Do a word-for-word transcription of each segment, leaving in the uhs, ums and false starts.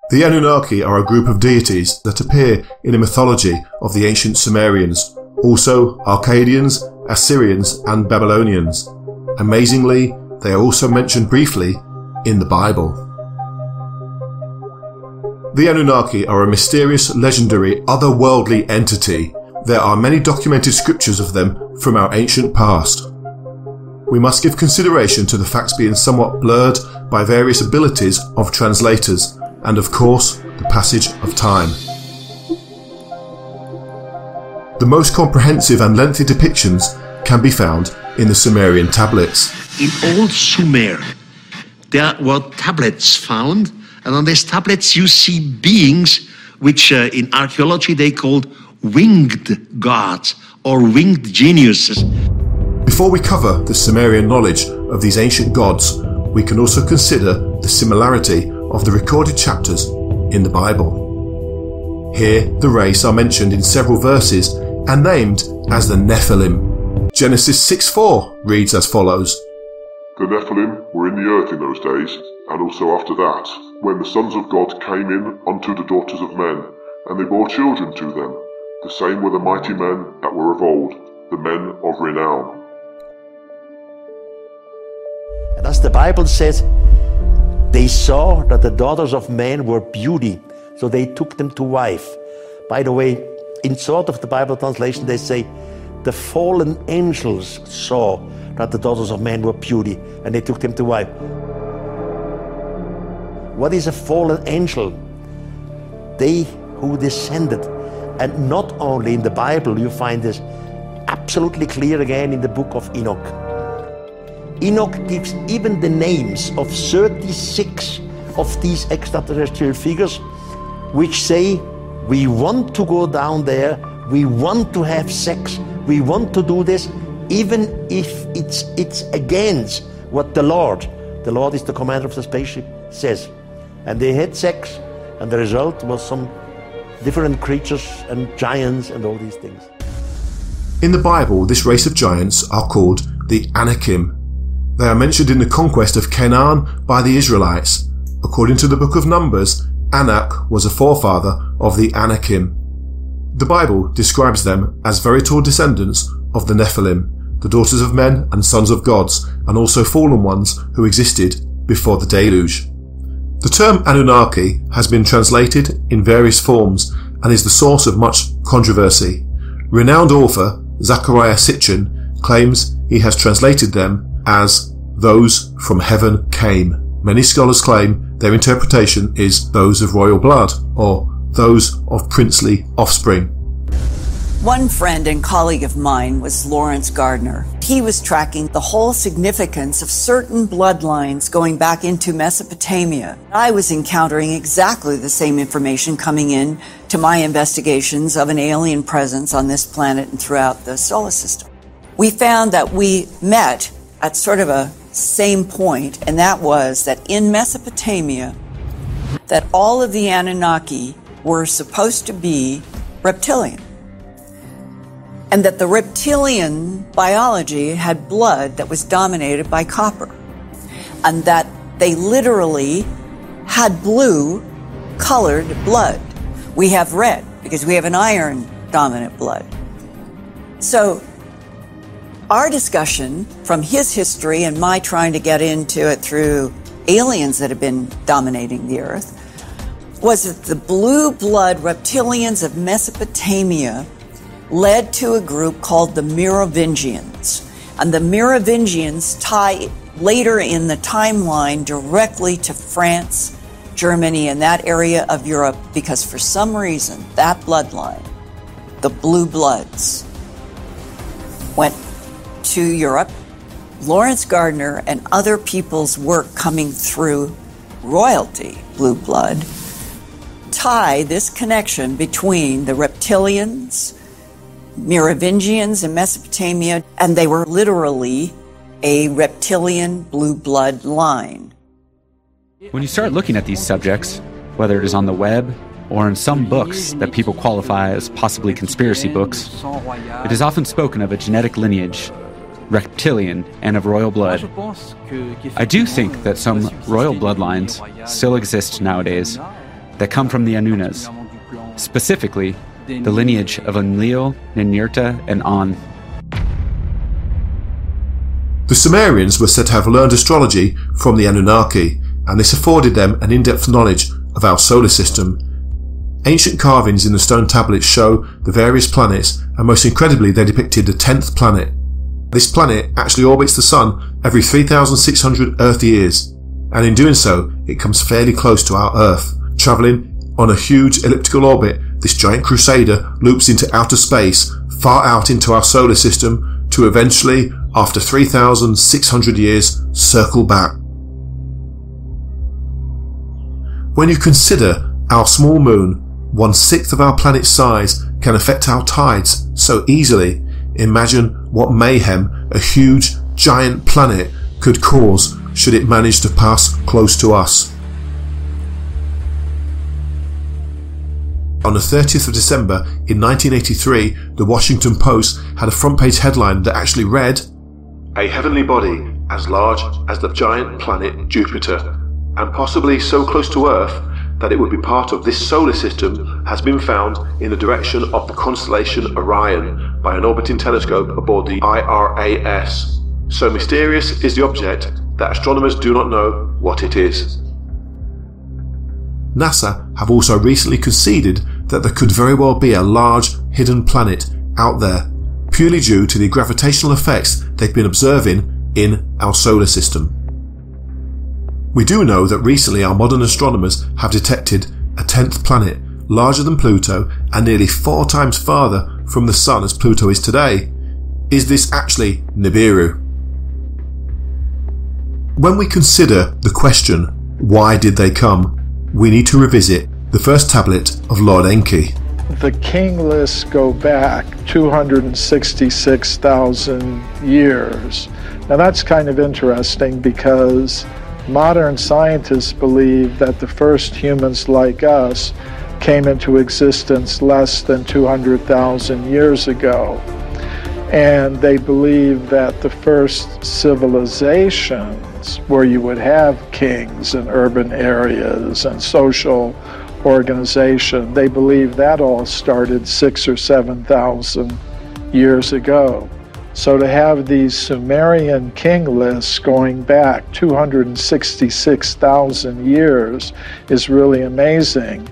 The Anunnaki are a group of deities that appear in the mythology of the ancient Sumerians, also Akkadians, Assyrians and Babylonians. Amazingly, they are also mentioned briefly in the Bible. The Anunnaki are a mysterious, legendary, otherworldly entity. There are many documented scriptures of them from our ancient past. We must give consideration to the facts being somewhat blurred by various abilities of translators and, of course, the passage of time. The most comprehensive and lengthy depictions can be found in the Sumerian tablets. In old Sumer, there were tablets found, and on these tablets you see beings which uh, in archaeology they called winged gods or winged geniuses. Before we cover the Sumerian knowledge of these ancient gods, we can also consider the similarity of the recorded chapters in the Bible. Here, the race are mentioned in several verses and named as the Nephilim. Genesis six four reads as follows. The Nephilim were in the earth in those days, and also after that, when the sons of God came in unto the daughters of men, and they bore children to them. The same were the mighty men that were of old, the men of renown. And as the Bible says, they saw that the daughters of men were beauty, so they took them to wife. By the way, in sort of the Bible translation, they say, the fallen angels saw that the daughters of men were beauty, and they took them to wife. What is a fallen angel? They who descended. And not only in the Bible, you find this absolutely clear again in the book of Enoch. Enoch gives even the names of thirty-six of these extraterrestrial figures, which say, we want to go down there, we want to have sex, we want to do this, even if it's, it's against what the Lord, the Lord is the commander of the spaceship, says. And they had sex, and the result was some different creatures and giants and all these things. In the Bible, this race of giants are called the Anakim. They are mentioned in the conquest of Canaan by the Israelites. According to the book of Numbers, Anak was a forefather of the Anakim. The Bible describes them as very tall descendants of the Nephilim, the daughters of men and sons of gods, and also fallen ones who existed before the deluge. The term Anunnaki has been translated in various forms and is the source of much controversy. Renowned author Zecharia Sitchin claims he has translated them as those from heaven came. Many scholars claim their interpretation is those of royal blood or those of princely offspring. One friend and colleague of mine was Lawrence Gardner. He was tracking the whole significance of certain bloodlines going back into Mesopotamia. I was encountering exactly the same information coming in to my investigations of an alien presence on this planet and throughout the solar system. We found that we met at sort of a same point, and that was that in Mesopotamia, that all of the Anunnaki were supposed to be reptilian. And that the reptilian biology had blood that was dominated by copper. And that they literally had blue colored blood. We have red because we have an iron dominant blood. So our discussion from his history and my trying to get into it through aliens that have been dominating the earth was that the blue blood reptilians of Mesopotamia led to a group called the Merovingians. And the Merovingians tie later in the timeline directly to France, Germany, and that area of Europe because for some reason, that bloodline, the blue bloods, went to Europe. Lawrence Gardner and other people's work coming through royalty, blue blood, tie this connection between the reptilians, Merovingians in Mesopotamia, and they were literally a reptilian blue blood line. When you start looking at these subjects, whether it is on the web or in some books that people qualify as possibly conspiracy books, it is often spoken of a genetic lineage, reptilian and of royal blood. I do think that some royal bloodlines still exist nowadays, that come from the Anunas, specifically the lineage of Enlil, Ninurta, and On. The Sumerians were said to have learned astrology from the Anunnaki, and this afforded them an in-depth knowledge of our solar system. Ancient carvings in the stone tablets show the various planets, and most incredibly they depicted the tenth planet. This planet actually orbits the Sun every three thousand six hundred Earth years, and in doing so it comes fairly close to our Earth. Travelling on a huge elliptical orbit, this giant crusader loops into outer space, far out into our solar system, to eventually, after three thousand six hundred years, circle back. When you consider our small moon, one-sixth of our planet's size, can affect our tides so easily, imagine what mayhem a huge, giant planet could cause should it manage to pass close to us. On the thirtieth of December in nineteen eighty-three, the Washington Post had a front-page headline that actually read, "A heavenly body as large as the giant planet Jupiter, and possibly so close to Earth that it would be part of this solar system, has been found in the direction of the constellation Orion by an orbiting telescope aboard the I R A S. So mysterious is the object that astronomers do not know what it is." NASA have also recently conceded that there could very well be a large hidden planet out there, purely due to the gravitational effects they've been observing in our solar system. We do know that recently our modern astronomers have detected a tenth planet, larger than Pluto and nearly four times farther from the Sun as Pluto is today. Is this actually Nibiru? When we consider the question, why did they come, we need to revisit the first tablet of Lord Enki. The king lists go back two hundred sixty-six thousand years. Now that's kind of interesting because modern scientists believe that the first humans like us came into existence less than two hundred thousand years ago. And they believe that the first civilizations, where you would have kings in urban areas and social organization, they believe that all started six or seven thousand years ago. So to have these Sumerian king lists going back two hundred sixty-six thousand years is really amazing.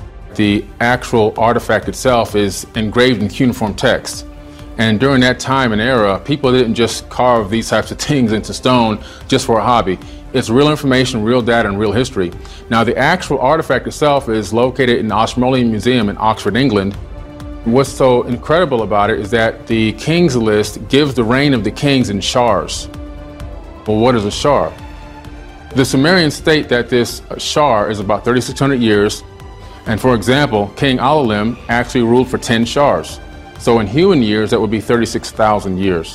The actual artifact itself is engraved in cuneiform text. And during that time and era, people didn't just carve these types of things into stone just for a hobby. It's real information, real data, and real history. Now, the actual artifact itself is located in the Ashmolean Museum in Oxford, England. What's so incredible about it is that the King's List gives the reign of the kings in shars. Well, what is a shar? The Sumerians state that this shar is about thirty-six hundred years, and for example, King Alalim actually ruled for ten shars. So in human years, that would be thirty-six thousand years.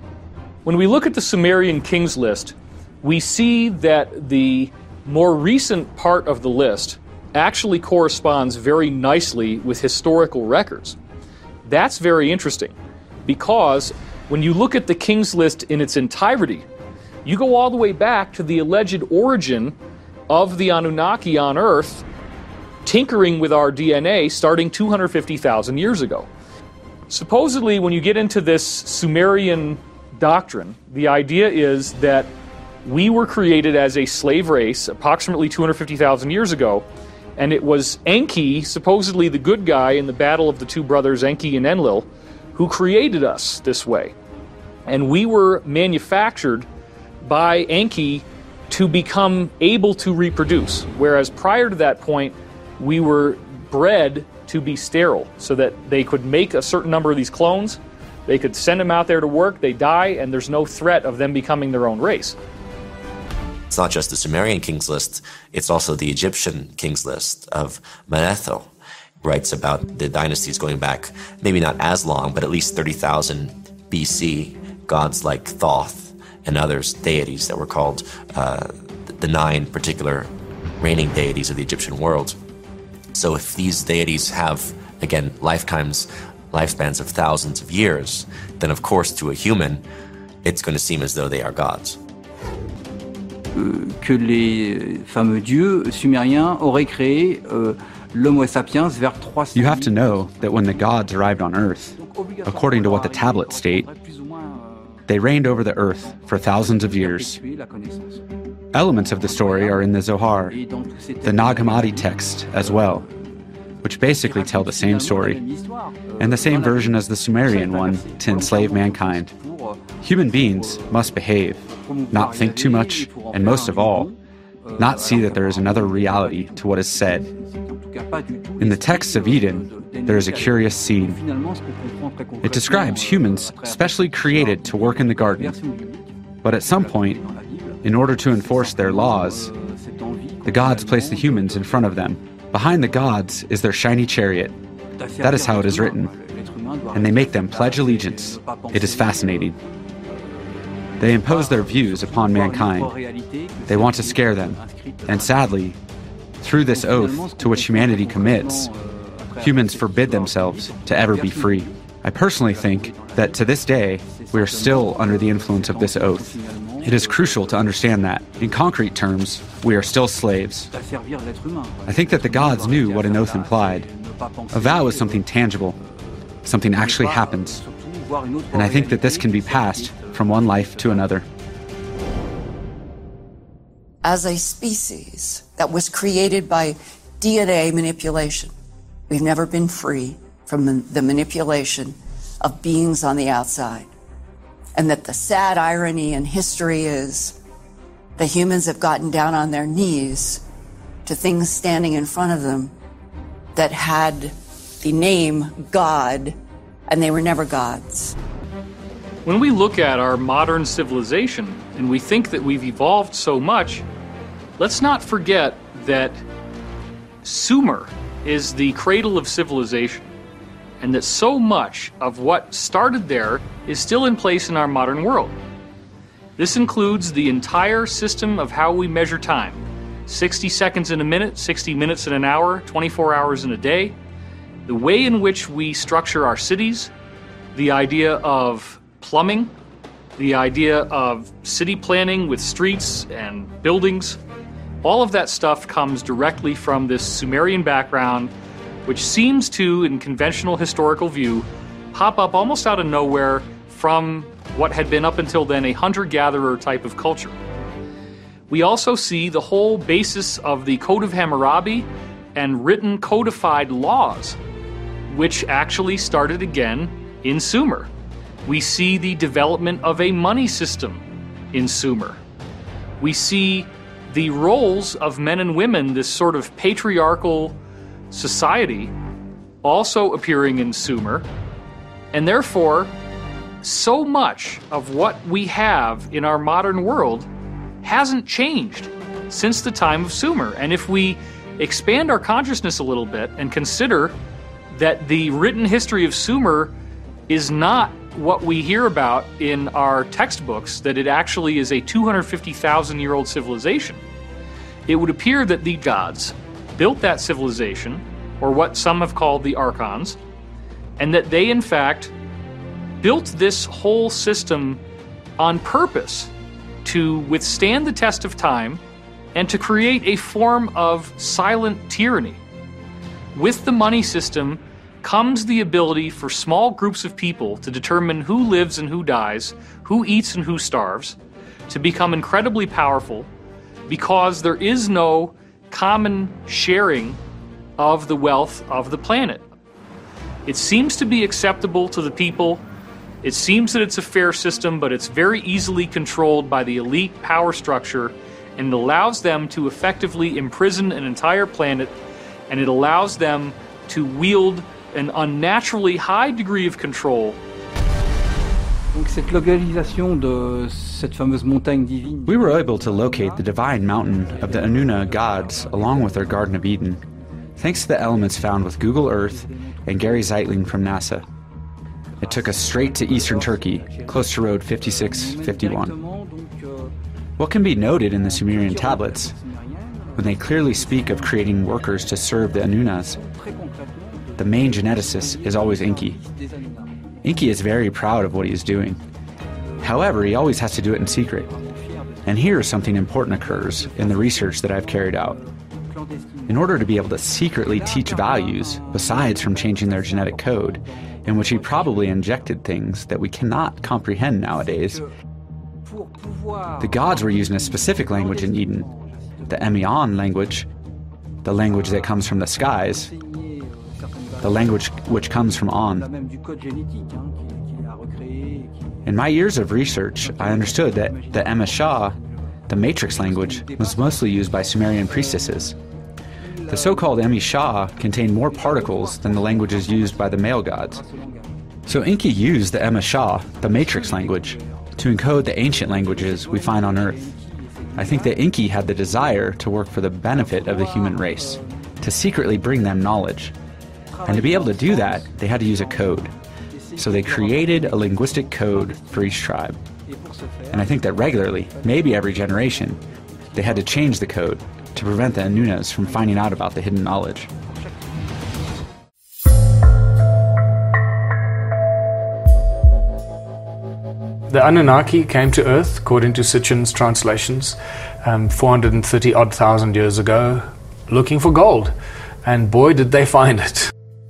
When we look at the Sumerian Kings List, we see that the more recent part of the list actually corresponds very nicely with historical records. That's very interesting because when you look at the Kings List in its entirety, you go all the way back to the alleged origin of the Anunnaki on Earth, tinkering with our D N A starting two hundred fifty thousand years ago. Supposedly, when you get into this Sumerian doctrine, the idea is that we were created as a slave race approximately two hundred fifty thousand years ago, and it was Enki, supposedly the good guy in the battle of the two brothers Enki and Enlil, who created us this way. And we were manufactured by Enki to become able to reproduce, whereas prior to that point, we were bred to be sterile so that they could make a certain number of these clones, they could send them out there to work, they die, and there's no threat of them becoming their own race. It's not just the Sumerian Kings List, it's also the Egyptian Kings List of Manetho. It writes about the dynasties going back, maybe not as long, but at least thirty thousand B C, gods like Thoth and others, deities that were called uh, the nine particular reigning deities of the Egyptian world. So if these deities have, again, lifetimes, lifespans of thousands of years, then of course to a human, it's going to seem as though they are gods. euh, que les fameux dieux sumériens auraient créé euh, l'Homo sapiens vers trois cents. You have to know that when the gods arrived on Earth, according to what the tablets state, they reigned over the earth for thousands of years. Elements of the story are in the Zohar, the Nag Hammadi text as well, which basically tell the same story, and the same version as the Sumerian one to enslave mankind. Human beings must behave, not think too much, and most of all, not see that there is another reality to what is said. In the texts of Eden, there is a curious scene. It describes humans specially created to work in the garden. But at some point, in order to enforce their laws, the gods place the humans in front of them. Behind the gods is their shiny chariot. That is how it is written. And they make them pledge allegiance. It is fascinating. They impose their views upon mankind. They want to scare them. And sadly, through this oath to which humanity commits, humans forbid themselves to ever be free. I personally think that to this day, we are still under the influence of this oath. It is crucial to understand that, in concrete terms, we are still slaves. I think that the gods knew what an oath implied. A vow is something tangible, something actually happens. And I think that this can be passed from one life to another. As a species that was created by D N A manipulation, we've never been free from the, the manipulation of beings on the outside. And that the sad irony in history is the humans have gotten down on their knees to things standing in front of them that had the name God, and they were never gods. When we look at our modern civilization and we think that we've evolved so much, let's not forget that Sumer is the cradle of civilization, and that so much of what started there is still in place in our modern world. This includes the entire system of how we measure time. sixty seconds in a minute, sixty minutes in an hour, twenty-four hours in a day. The way in which we structure our cities, the idea of plumbing, the idea of city planning with streets and buildings, all of that stuff comes directly from this Sumerian background, which seems to, in conventional historical view, pop up almost out of nowhere from what had been up until then a hunter-gatherer type of culture. We also see the whole basis of the Code of Hammurabi and written codified laws, which actually started again in Sumer. We see the development of a money system in Sumer. We see the roles of men and women, this sort of patriarchal society, also appearing in Sumer. And therefore, so much of what we have in our modern world hasn't changed since the time of Sumer. And if we expand our consciousness a little bit and consider that the written history of Sumer is not what we hear about in our textbooks, that it actually is a two hundred fifty thousand year old civilization, it would appear that the gods built that civilization, or what some have called the archons, and that they in fact built this whole system on purpose to withstand the test of time and to create a form of silent tyranny. With the money system comes the ability for small groups of people to determine who lives and who dies, who eats and who starves, to become incredibly powerful because there is no common sharing of the wealth of the planet. It seems to be acceptable to the people. It seems that it's a fair system, but it's very easily controlled by the elite power structure, and it allows them to effectively imprison an entire planet, and it allows them to wield an unnaturally high degree of control. Donc cette localisation de cette fameuse montagne divine. We were able to locate the divine mountain of the Anuna gods along with their Garden of Eden, thanks to the elements found with Google Earth and Gary Zeitling from NASA. It took us straight to eastern Turkey, close to Road fifty-six fifty-one. What can be noted in the Sumerian tablets, when they clearly speak of creating workers to serve the Anunas, the main geneticist is always Enki. Enki is very proud of what he is doing. However, he always has to do it in secret. And here something important occurs in the research that I've carried out. In order to be able to secretly teach values, besides from changing their genetic code, in which he probably injected things that we cannot comprehend nowadays, the gods were using a specific language in Eden, the Emion language, the language that comes from the skies, the language which comes from On. In my years of research, I understood that the Emeshah, the matrix language, was mostly used by Sumerian priestesses. The so-called Emeshah contained more particles than the languages used by the male gods. So Enki used the Emeshah, the matrix language, to encode the ancient languages we find on Earth. I think that Enki had the desire to work for the benefit of the human race, to secretly bring them knowledge. And to be able to do that, they had to use a code. So they created a linguistic code for each tribe. And I think that regularly, maybe every generation, they had to change the code to prevent the Anunnaki from finding out about the hidden knowledge. The Anunnaki came to Earth, according to Sitchin's translations, um, four hundred thirty odd thousand years ago, looking for gold. And boy, did they find it.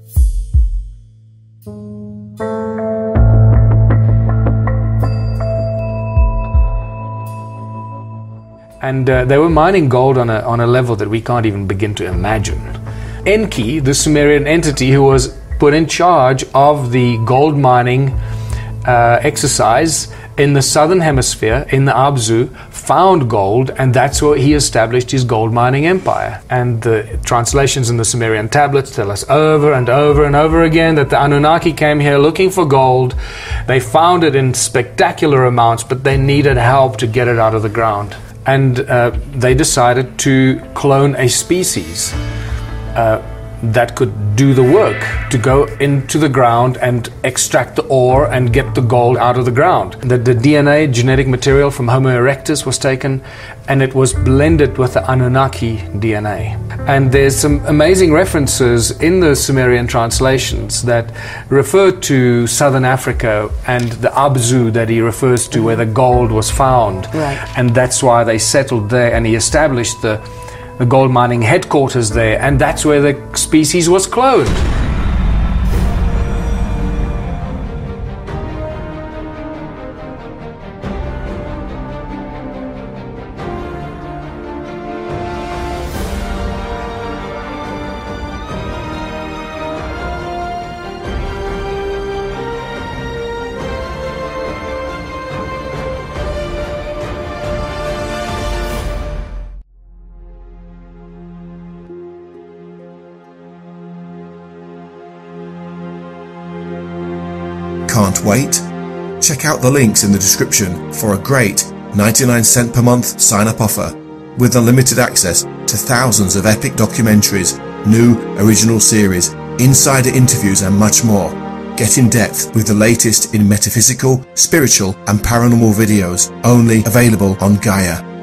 And uh, they were mining gold on a, on a level that we can't even begin to imagine. Enki, the Sumerian entity who was put in charge of the gold mining uh, exercise in the southern hemisphere, in the Abzu, found gold, and that's where he established his gold mining empire. And the translations in the Sumerian tablets tell us over and over and over again that the Anunnaki came here looking for gold. They found it in spectacular amounts, but they needed help to get it out of the ground. And uh, they decided to clone a species uh, that could do the work, to go into the ground and extract the ore and get the gold out of the ground. The, the D N A, genetic material from Homo erectus, was taken and it was blended with the Anunnaki D N A. And there's some amazing references in the Sumerian translations that refer to southern Africa and the Abzu that he refers to, where the gold was found. Right. And that's why they settled there, and he established the the gold mining headquarters there, and that's where the species was cloned. Can't wait? Check out the links in the description for a great ninety-nine cent per month sign-up offer with unlimited access to thousands of epic documentaries, new original series, insider interviews and much more. Get in depth with the latest in metaphysical, spiritual and paranormal videos, only available on Gaia.